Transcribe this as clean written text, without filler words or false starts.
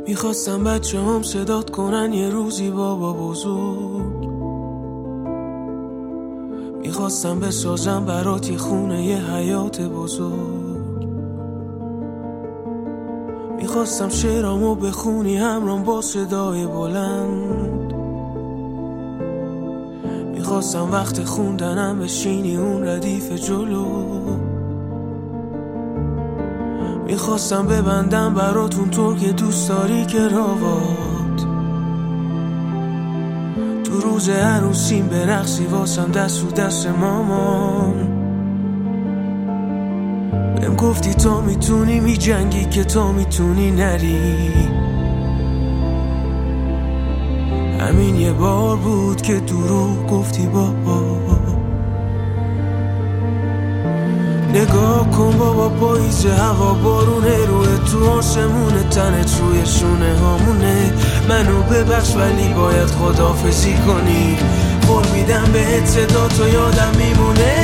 میخواستم بچه هم صدات کنن یه روزی بابا بزرگ. میخواستم بسازم برات یه خونه یه حیات بزرگ. میخواستم شعرامو بخونی همرام با صدای بلند. میخواستم وقت خوندنم بشینی اون ردیف جلو. میخواستم ببندم براتون طور که دوست داری کراوات. تو روز عروسیم برقصی واسم دست و دست مامان. بهم گفتی تا میتونی میجنگی که تا میتونی نری. همین یه بار بود که دروغ گفتی بابا. نگاه کن بابا پاییز هوا بارونه روی تو آسمونه تنت روی شونه هامونه. منو ببخش ولی باید خداحافظی کنی. قول میدم بهت صدا تو یادم میمونه.